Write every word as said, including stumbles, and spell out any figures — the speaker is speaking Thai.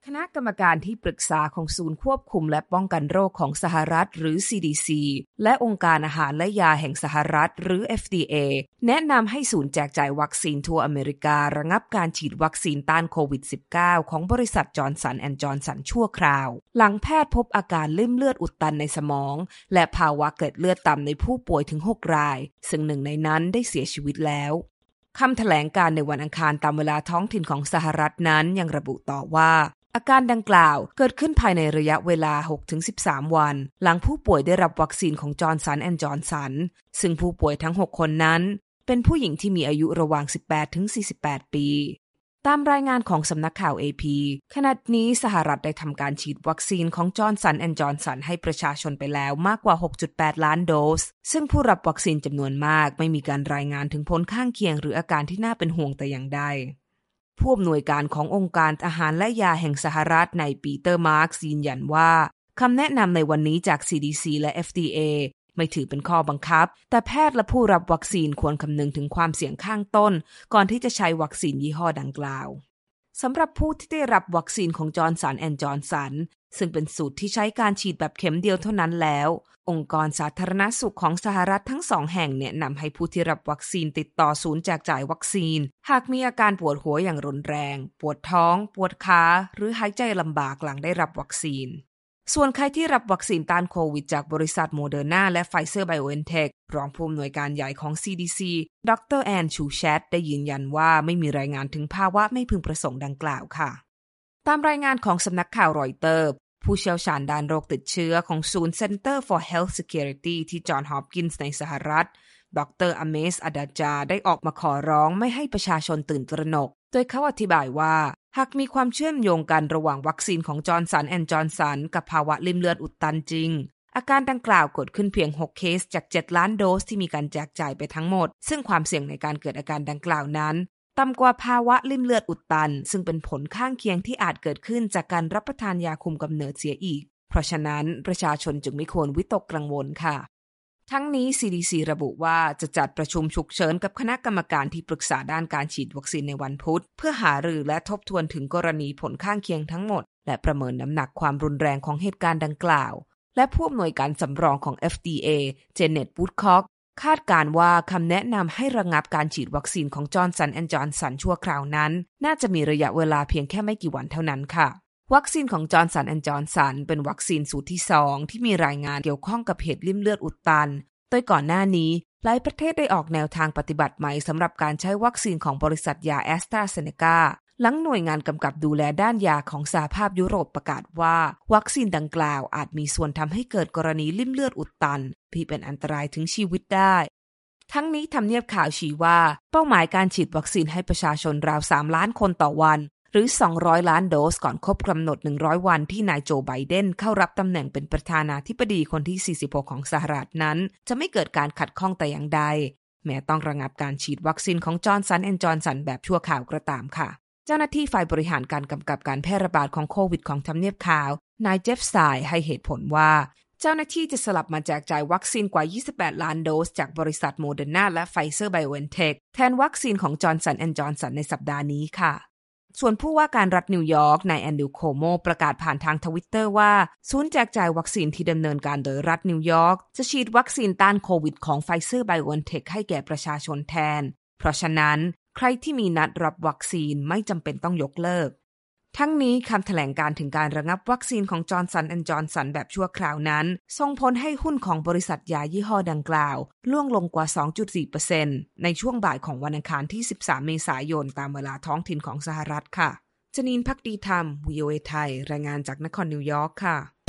คณะกรรมการที่ปรึกษาของศูนย์ควบคุมและป้องกันโรคของสหรัฐหรือ ซี ดี ซี และองค์การอาหารและยาแห่งสหรัฐหรือ เอฟ ดี เอ แนะนำให้ศูนย์แจกจ่ายวัคซีนทั่วอเมริการะงับการฉีดวัคซีนต้านโควิด สิบเก้า ของบริษัทจอห์นสันแอนด์จอห์นสันชั่วคราวหลังแพทย์พบอาการลิ่มเลือดอุดตันในสมองและภาวะเกล็ดเลือดต่ำในผู้ป่วยถึงหกรายซึ่งหนึ่งในนั้นได้เสียชีวิตแล้วคำแถลงการในวันอังคารตามเวลาท้องถิ่นของสหรัฐนั้นยังระบุต่อว่าอาการดังกล่าวเกิดขึ้นภายในระยะเวลา หกถึงสิบสาม วันหลังผู้ป่วยได้รับวัคซีนของจอห์นสันแอนด์จอห์นสันซึ่งผู้ป่วยทั้งหกคนนั้นเป็นผู้หญิงที่มีอายุระหว่าง สิบแปดถึงสี่สิบแปด ปีตามรายงานของสำนักข่าว เอ พี ขณะนี้สหรัฐได้ทำการฉีดวัคซีนของจอห์นสันแอนด์จอห์นสันให้ประชาชนไปแล้วมากกว่า หกจุดแปด ล้านโดสซึ่งผู้รับวัคซีนจำนวนมากไม่มีการรายงานถึงผลข้างเคียงหรืออาการที่น่าเป็นห่วงแต่อย่างใดผู้อำนวยการขององค์การอาหารและยาแห่งสหรัฐในปีเตอร์มาร์กส์ยืนยันว่าคำแนะนำในวันนี้จาก ซี ดี ซี และ เอฟ ดี เอ ไม่ถือเป็นข้อบังคับแต่แพทย์และผู้รับวัคซีนควรคำนึงถึงความเสี่ยงข้างต้นก่อนที่จะใช้วัคซีนยี่ห้อดังกล่าวสำหรับผู้ที่ได้รับวัคซีนของจอห์นสันแอนด์จอห์นสันซึ่งเป็นสูตรที่ใช้การฉีดแบบเข็มเดียวเท่านั้นแล้วองค์กรสาธารณสุขของสหรัฐทั้งสองแห่งแนะนำให้ผู้ที่รับวัคซีนติดต่อศูนย์แจกจ่ายวัคซีนหากมีอาการปวดหัวอย่างรุนแรงปวดท้องปวดขาหรือหายใจลำบากหลังได้รับวัคซีนส่วนใครที่รับวัคซีนต้านโควิดจากบริษัทโมเดอร์นาและไฟเซอร์ไบโอเอ็นเทครองผู้อำนวยการใหญ่ของ ซี ดี ซี ดร. แอนชูแชตได้ยืนยันว่าไม่มีรายงานถึงภาวะไม่พึงประสงค์ดังกล่าวค่ะตามรายงานของสำนักข่าวรอยเตอร์ผู้เชี่ยวชาญด้านโรคติดเชื้อของศูนย์ Center for Health Security ที่จอห์นฮอปกินส์ในสหรัฐดร. อเมส อดาจาได้ออกมาขอร้องไม่ให้ประชาชนตื่นตระหนกโดยเขาอธิบายว่าหากมีความเชื่อมโยงกันระหว่างวัคซีนของจอห์นสันแอนด์จอห์นสันกับภาวะลิ่มเลือดอุดตันจริงอาการดังกล่าวเกิดขึ้นเพียงหกเคสจากเจ็ดล้านโดสที่มีการแจกจ่ายไปทั้งหมดซึ่งความเสี่ยงในการเกิดอาการดังกล่าวนั้นต่ำกว่าภาวะลิ่มเลือดอุดตันซึ่งเป็นผลข้างเคียงที่อาจเกิดขึ้นจากการรับประทานยาคุมกำเนิดเสียอีกเพราะฉะนั้นประชาชนจึงไม่ควรวิตกกังวลค่ะทั้งนี้ ซี ดี ซี ระบุว่าจะจัดประชุมฉุกเฉินกับคณะกรรมการที่ปรึกษาด้านการฉีดวัคซีนในวันพุธเพื่อหารือและทบทวนถึงกรณีผลข้างเคียงทั้งหมดและประเมินน้ำหนักความรุนแรงของเหตุการณ์ดังกล่าวและผู้อำนวยการสำรองของ เอฟ ดี เอ เจเน็ต วูดค็อกคาดการณ์ว่าคำแนะนำให้ระงับการฉีดวัคซีนของจอห์นสันแอนด์จอห์นสันชั่วคราวนั้นน่าจะมีระยะเวลาเพียงแค่ไม่กี่วันเท่านั้นค่ะวัคซีนของจอห์นสันแอนด์จอห์นสันเป็นวัคซีนสูตรที่สองที่มีรายงานเกี่ยวข้องกับเหตุลิ่มเลือดอุดตันโดยก่อนหน้านี้หลายประเทศได้ออกแนวทางปฏิบัติใหม่สำหรับการใช้วัคซีนของบริษัทยาแอสตราเซเนกาหลังหน่วยงานกำกับดูแลด้านยาของสหภาพยุโรปประกาศว่าวัคซีนดังกล่าวอาจมีส่วนทำให้เกิดกรณีลิ่มเลือดอุดตันที่เป็นอันตรายถึงชีวิตได้ทั้งนี้ทำเนียบข่าวชี้ว่าเป้าหมายการฉีดวัคซีนให้ประชาชนราวสามล้านคนต่อวันหรือสองร้อยล้านโดสก่อนครบกำหนดหนึ่งร้อยวันที่นายโจไบเดนเข้ารับตำแหน่งเป็นประธานาธิบดีคนที่สี่สิบหกของสหรัฐนั้นจะไม่เกิดการขัดข้องแต่อย่างใดแม้ต้องระงับการฉีดวัคซีนของจอห์นสันแอนด์จอห์นสันแบบชั่วคราวก็ตามค่ะเจ้าหน้าที่ฝ่ายบริหารการกำกับการแพร่ระบาดของโควิดของทำเนียบข่าวนายเจฟไซด์ให้เหตุผลว่าเจ้าหน้าที่จะสลับมาแจกจ่ายวัคซีนกว่ายี่สิบแปดล้านโดสจากบริษัทโมเดอร์นาและไฟเซอร์ไบโอเอ็นเทคแทนวัคซีนของจอห์นสันแอนด์จอห์นสันในสัปดาห์นี้ค่ะส่วนผู้ว่าการรัฐนิวยอร์กนายแอนดรูว์ โคโมประกาศผ่านทางทวิตเตอร์ว่าศูนย์แจกจ่ายวัคซีนที่ดำเนินการโดยรัฐนิวยอร์กจะฉีดวัคซีนต้านโควิดของไฟเซอร์ไบโอเอ็นเทคให้แก่ประชาชนแทนเพราะฉะนั้นใครที่มีนัดรับวัคซีนไม่จำเป็นต้องยกเลิกทั้งนี้คำแถลงการถึงการระงับวัคซีนของจอห์นสันแอนด์จอห์นสันแบบชั่วคราวนั้นส่งผลให้หุ้นของบริษัทยายี่ห้อดังกล่าวล่วงลงกว่า สองจุดสี่เปอร์เซ็นต์ ในช่วงบ่ายของวันอังคารที่สิบสามเมษายนตามเวลาท้องถิ่นของสหรัฐค่ะจนีน ภักดีธรรม วี โอ เอ ไทยรายงานจากนครนิวยอร์กค่ะ